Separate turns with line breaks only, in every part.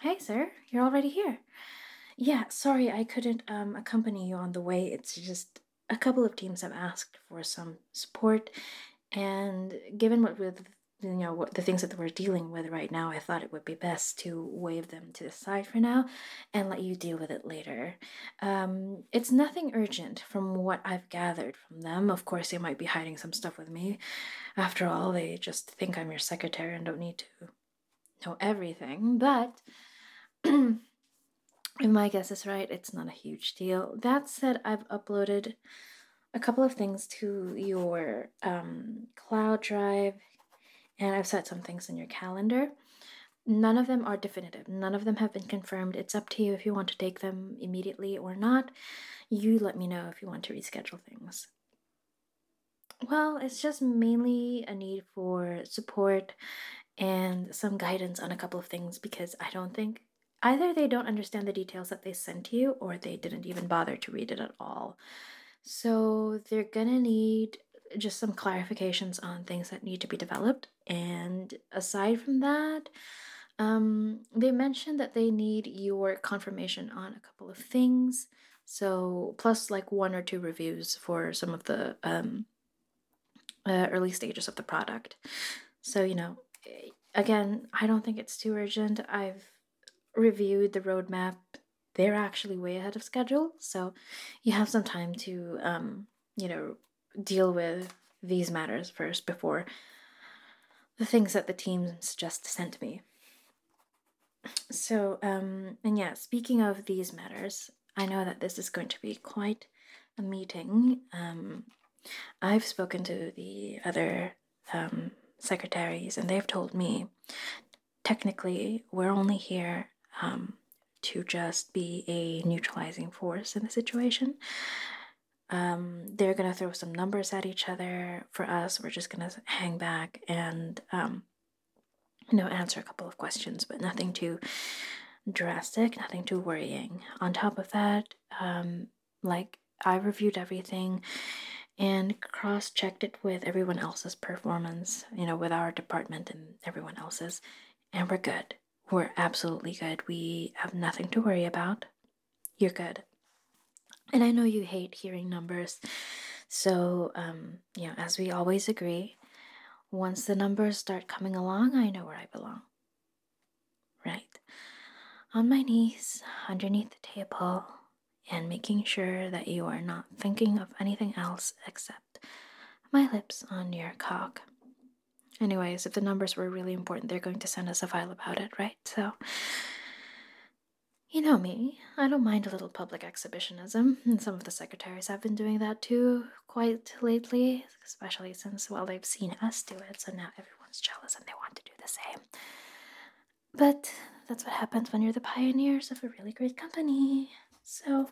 Hey, sir, you're already here. Yeah, sorry I couldn't accompany you on the way. It's just a couple of teams have asked for some support, and given what the things that we're dealing with right now, I thought it would be best to wave them to the side for now and let you deal with it later. It's nothing urgent from what I've gathered from them. Of course, they might be hiding some stuff with me. After all, they just think I'm your secretary and don't need to know everything, but if my guess is right, it's not a huge deal. That said, I've uploaded a couple of things to your cloud drive, and I've set some things in your calendar. None of them are definitive. None of them have been confirmed. It's up to you if you want to take them immediately or not. You let me know if you want to reschedule things. Well, it's just mainly a need for support and some guidance on a couple of things because I don't think either they don't understand the details that they sent you or they didn't even bother to read it at all. So they're gonna need just some clarifications on things that need to be developed. And aside from that, they mentioned that they need your confirmation on a couple of things. So plus like one or two reviews for some of the early stages of the product. So, again, I don't think it's too urgent. I've reviewed the roadmap. They're actually way ahead of schedule. So you have some time to, deal with these matters first before the things that the teams just sent me. So, and yeah, speaking of these matters, I know that this is going to be quite a meeting. I've spoken to the other secretaries, and they've told me technically we're only here to just be a neutralizing force in the situation. They're gonna throw some numbers at each other. For us, we're just gonna hang back and answer a couple of questions, but nothing too drastic, nothing too worrying. On top of that, I reviewed everything and cross-checked it with everyone else's performance, with our department and everyone else's, and we're good. We're absolutely good. We have nothing to worry about. You're good. And I know you hate hearing numbers, so, as we always agree, once the numbers start coming along, I know where I belong. Right. On my knees, underneath the table, and making sure that you are not thinking of anything else except my lips on your cock. Anyways, if the numbers were really important, they're going to send us a file about it, right? So, you know me, I don't mind a little public exhibitionism, and some of the secretaries have been doing that too quite lately, especially since, well, they've seen us do it, so now everyone's jealous and they want to do the same. But that's what happens when you're the pioneers of a really great company. So,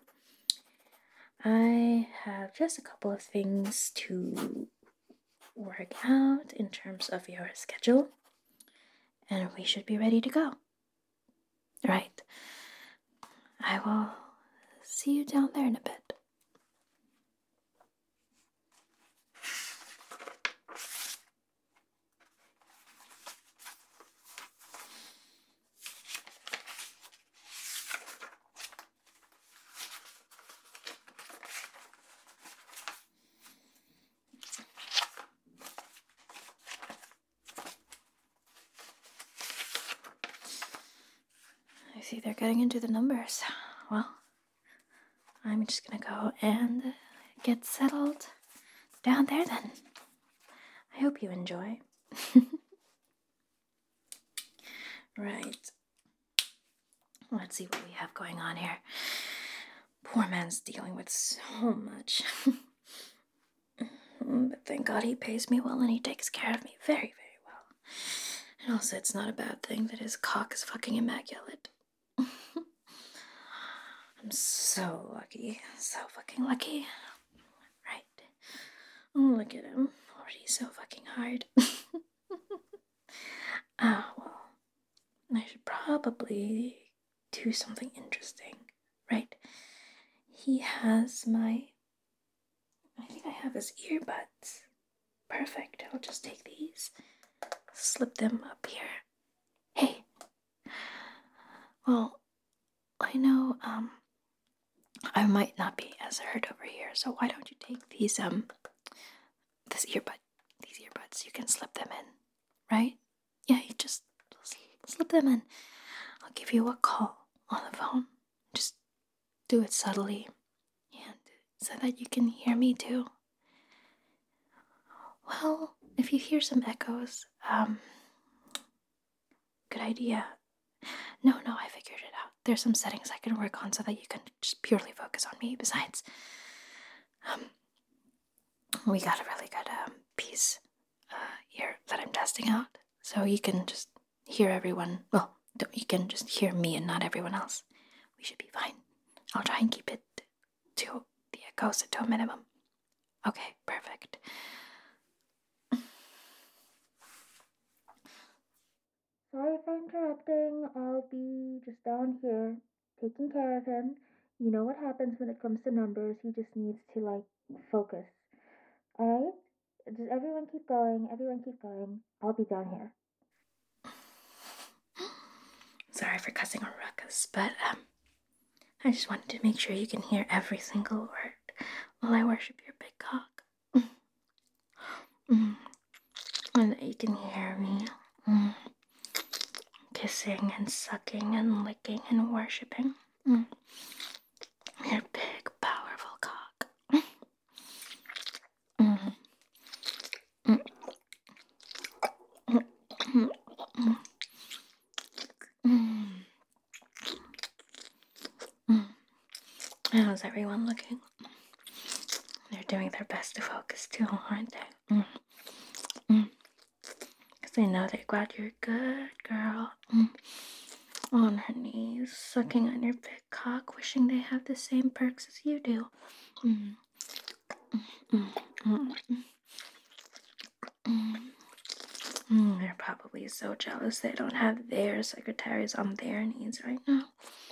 I have just a couple of things to work out in terms of your schedule, and we should be ready to go. Right. I will see you down there in a bit. I see they're getting into the numbers. Well, I'm just gonna go and get settled down there then. I hope you enjoy. Right. Let's see what we have going on here. Poor man's dealing with so much. But thank God he pays me well and he takes care of me very, very well. And also, it's not a bad thing that his cock is fucking immaculate. I'm so lucky. So fucking lucky. Right. Oh, look at him. Already so fucking hard. Well, I should probably do something interesting. Right. He has I think I have his earbuds. Perfect. I'll just take these, slip them up here. Hey, Well, I know, I might not be as heard over here, so why don't you take this these earbuds, you can slip them in, right? Yeah, you just slip them in. I'll give you a call on the phone. Just do it subtly, and so that you can hear me too. Well, if you hear some echoes, good idea. No, I figured it out. There's some settings I can work on so that you can just purely focus on me. Besides, we got a really good piece here that I'm testing out, so you can just hear everyone. Well, you can just hear me and not everyone else. We should be fine. I'll try and keep it to the echoes to a minimum. Okay, perfect. Sorry for interrupting. I'll be just down here taking care of him. You know what happens when it comes to numbers. He just needs to, focus. Alright? Just everyone keep going. Everyone keep going. I'll be down here. Sorry for cussing on Ruckus, but, I just wanted to make sure you can hear every single word while I worship your big cock. And that you can hear me kissing and sucking and licking and worshiping your big, powerful cock. How's everyone looking? They're doing their best to focus too, aren't they? Because they know they got your good girl on her knees, sucking on your big cock, wishing they have the same perks as you do. They're probably so jealous they don't have their secretaries on their knees right now.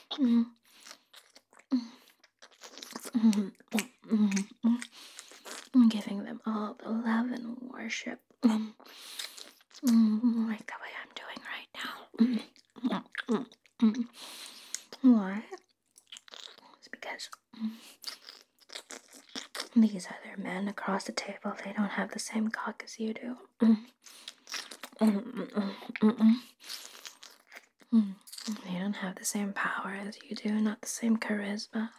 Giving them all the love and worship, like the way I'm doing right now. Why? It's because these other men across the table, they don't have the same cock as you do. They don't have the same power as you do, not the same charisma.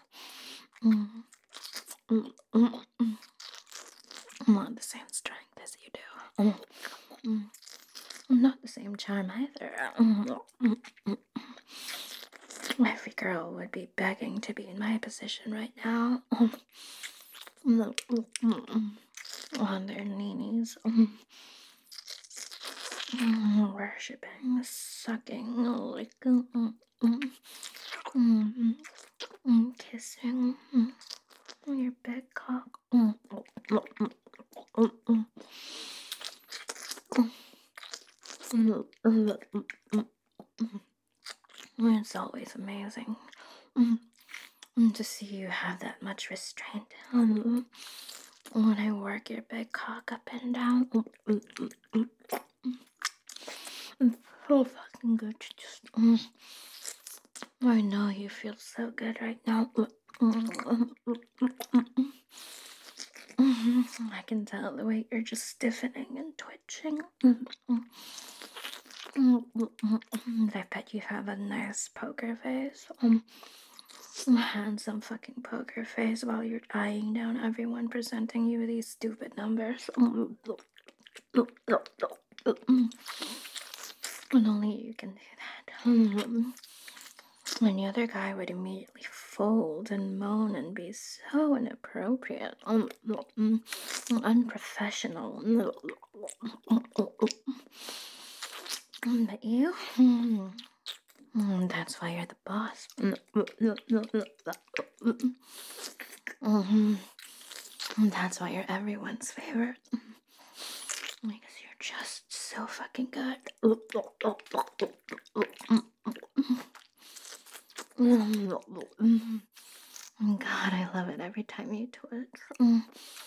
Not the same strength as you do. Not the same charm either. Every girl would be begging to be in my position right now. On their knees. Worshipping, sucking, licking, kissing your big cock. It's always amazing to see you have that much restraint. When I work your big cock up and down, it's so fucking good to just. I know you feel so good right now. I can tell the way you're just stiffening and twitching. I bet you have a nice poker face. Handsome fucking poker face while you're eyeing down everyone presenting you these stupid numbers. And only you can do that. Any other guy would immediately fold and moan and be so inappropriate, unprofessional. But you, that's why you're the boss. That's why you're everyone's favorite. Because you're just so fucking good. God, I love it every time you twitch.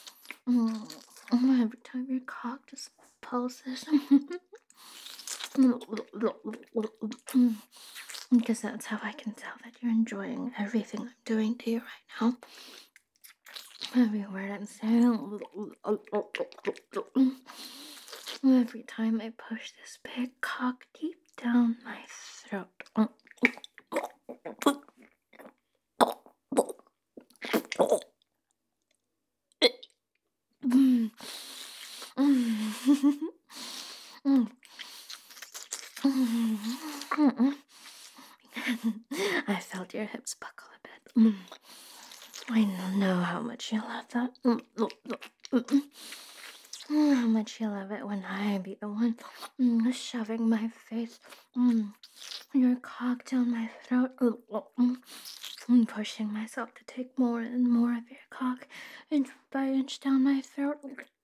Every time your cock just pulses. Because that's how I can tell that you're enjoying everything I'm doing to you right now. Every word I'm saying. Every time I push this big cock deep down my throat. I felt your hips buckle a bit. I know how much you love that. How much you love it when I be the one shoving my face, your cock down my throat, and pushing myself to take more and more of your cock inch by inch down my throat.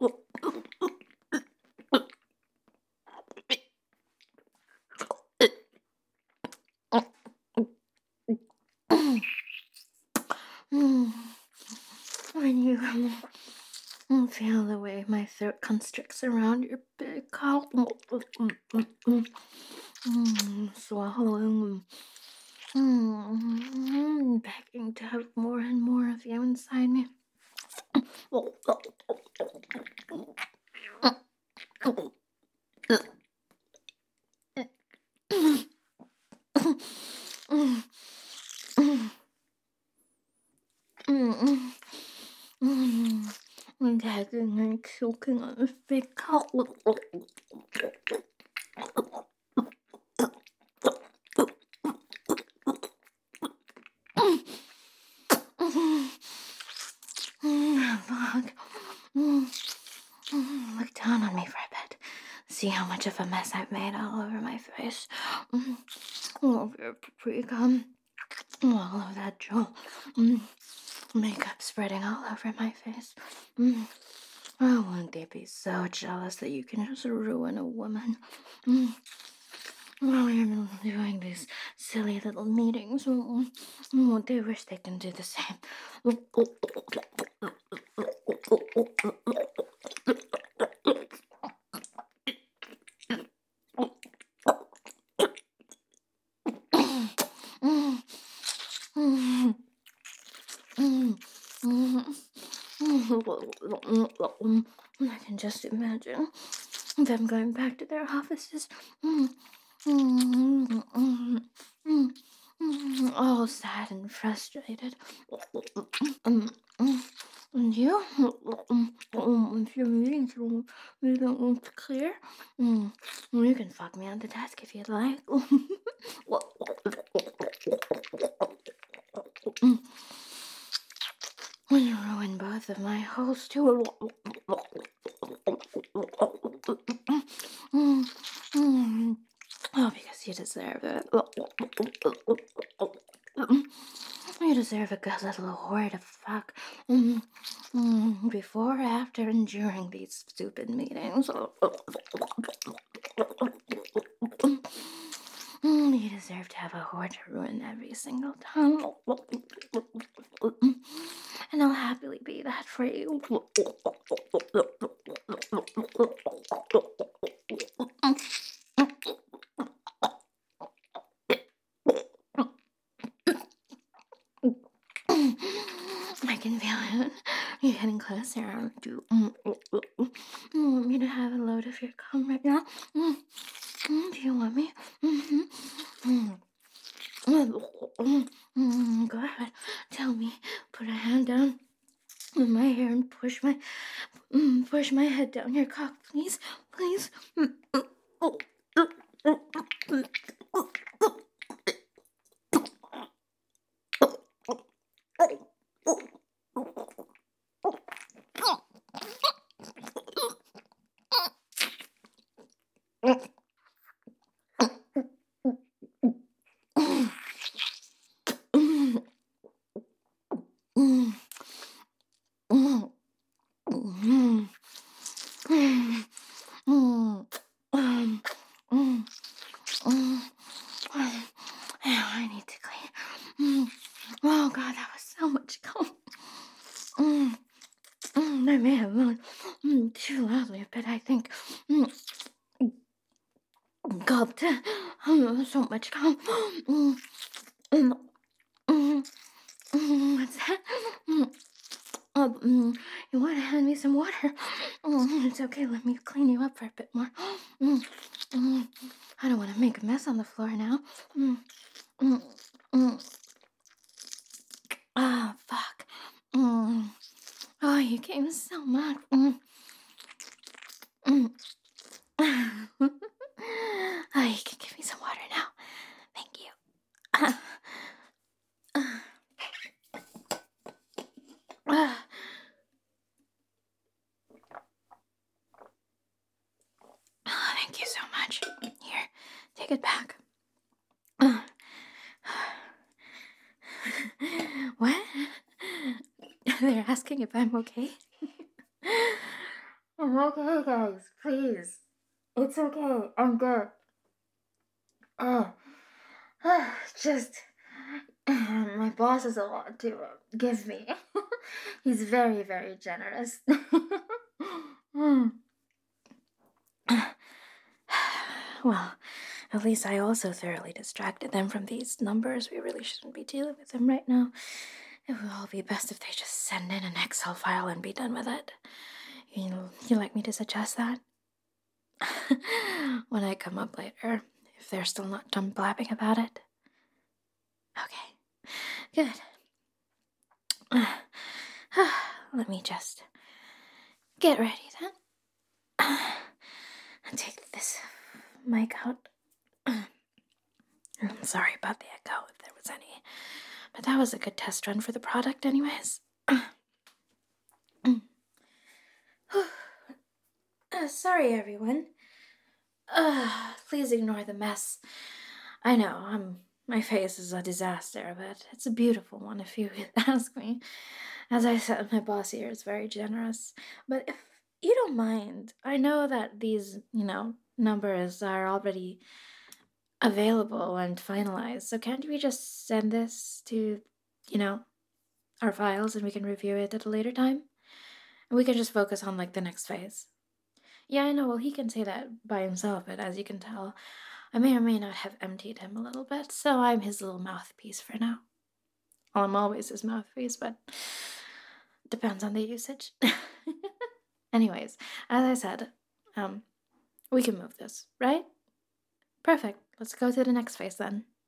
When you feel the way my throat constricts around your big cock, swallowing, begging to have more and more of you inside me. Gagging and choking on this big cock. Look down on me for a bit. See how much of a mess I've made all over my face. All over your paprika. All of that jaw. Makeup spreading all over my face. Oh, won't they be so jealous that you can just ruin a woman? While you're doing these silly little meetings, won't they wish they can do the same? I can just imagine them going back to their offices, all sad and frustrated. And you, if your meetings don't clear, you can fuck me on the desk if you'd like. You ruin both of my holes too. Oh, because you deserve it. You deserve a good little whore to fuck. Before, after, and during these stupid meetings. You deserve to have a whore to ruin every single time. And I'll happily be that for you. I can feel it. You're getting closer, aren't you? You want me to have a load of your cum right now? Do you want me? Go ahead. Tell me. Put a hand down on my hair and push my head down your cock, please. Please. so much calm. What's that? You want to hand me some water? It's okay. Let me clean you up for a bit more. I don't want to make a mess on the floor now. Ah, fuck. Oh, you gave so much. Oh, you can give me some water now. Thank you. Oh, thank you so much. Here, take it back. What? They're asking if I'm okay. I'm okay, guys. Please. It's okay. I'm good. Just my boss has a lot to give me. He's very, very generous. Well, at least I also thoroughly distracted them from these numbers. We really shouldn't be dealing with them right now. It would all be best if they just send in an Excel file and be done with it. You like me to suggest that? When I come up later, if they're still not done blabbing about it. Okay, good. Let me just get ready then. Take this mic out. I'm sorry about the echo if there was any, but that was a good test run for the product anyways. Sorry everyone. Please ignore the mess. I know, my face is a disaster, but it's a beautiful one if you ask me. As I said, my boss here is very generous. But if you don't mind, I know that these, numbers are already available and finalized, so can't we just send this to, our files and we can review it at a later time? And we can just focus on, the next phase. Yeah, I know, well, he can say that by himself, but as you can tell, I may or may not have emptied him a little bit, so I'm his little mouthpiece for now. Well, I'm always his mouthpiece, but depends on the usage. Anyways, as I said, we can move this, right? Perfect. Let's go to the next phase then.